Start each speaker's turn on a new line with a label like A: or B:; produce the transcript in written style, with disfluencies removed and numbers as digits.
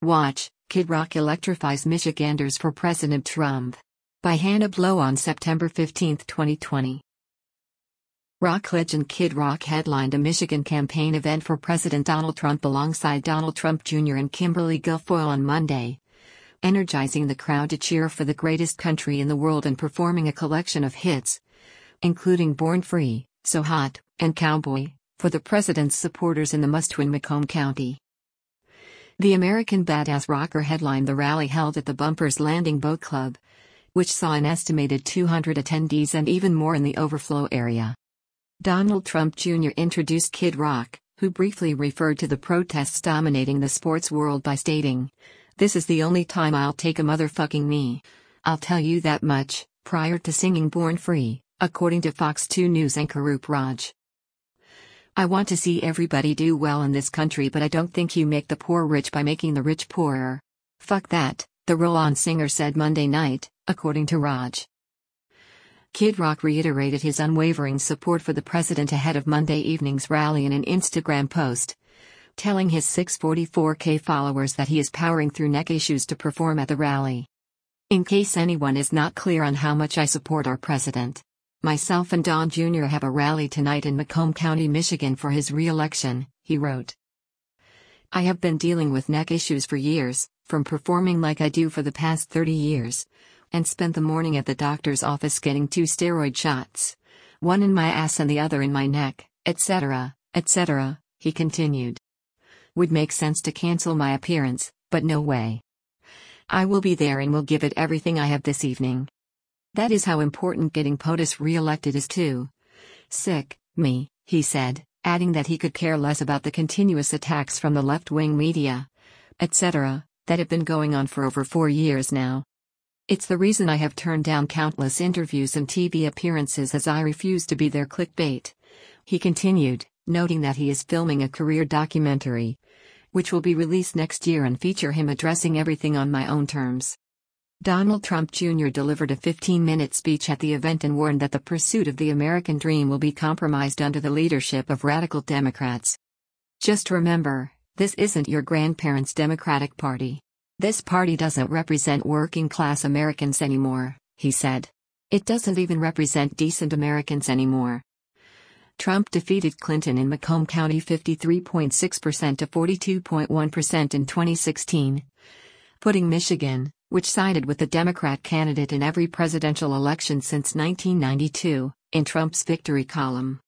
A: Watch, Kid Rock electrifies Michiganders for President Trump. By Hannah Blow on September 15, 2020. Rock legend Kid Rock headlined a Michigan campaign event for President Donald Trump alongside Donald Trump Jr. and Kimberly Guilfoyle on Monday, energizing the crowd to cheer for the greatest country in the world and performing a collection of hits, including Born Free, So Hot, and Cowboy, for the president's supporters in the must-win Macomb County. The American Badass Rocker headlined the rally held at the Bumpers Landing Boat Club, which saw an estimated 200 attendees and even more in the overflow area. Donald Trump Jr. introduced Kid Rock, who briefly referred to the protests dominating the sports world by stating, "This is the only time I'll take a motherfucking knee. I'll tell you that much," prior to singing Born Free, according to Fox 2 News anchor Roop Raj. "I want to see everybody do well in this country, but I don't think you make the poor rich by making the rich poorer. Fuck that," the roll-on singer said Monday night, according to Raj. Kid Rock reiterated his unwavering support for the president ahead of Monday evening's rally in an Instagram post, telling his 644K followers that he is powering through neck issues to perform at the rally. "In case anyone is not clear on how much I support our president, myself and Don Jr. have a rally tonight in Macomb County, Michigan for his re-election," he wrote. "I have been dealing with neck issues for years, from performing like I do for the past 30 years, and spent the morning at the doctor's office getting 2 steroid shots, one in my ass and the other in my neck, etc., etc., he continued. "Would make sense to cancel my appearance, but no way. I will be there and will give it everything I have this evening. That is how important getting POTUS re-elected is to sick me," he said, adding that he could care less about the continuous attacks from the left-wing media, etc., that have been going on for over 4 years now. "It's the reason I have turned down countless interviews and TV appearances, as I refuse to be their clickbait," he continued, noting that he is filming a career documentary, which will be released next year and feature him addressing everything on my own terms. Donald Trump Jr. delivered a 15-minute speech at the event and warned that the pursuit of the American dream will be compromised under the leadership of radical Democrats. "Just remember, this isn't your grandparents' Democratic Party. This party doesn't represent working-class Americans anymore," he said. "It doesn't even represent decent Americans anymore." Trump defeated Clinton in Macomb County 53.6% to 42.1% in 2016, putting Michigan, which sided with the Democrat candidate in every presidential election since 1992, in Trump's victory column.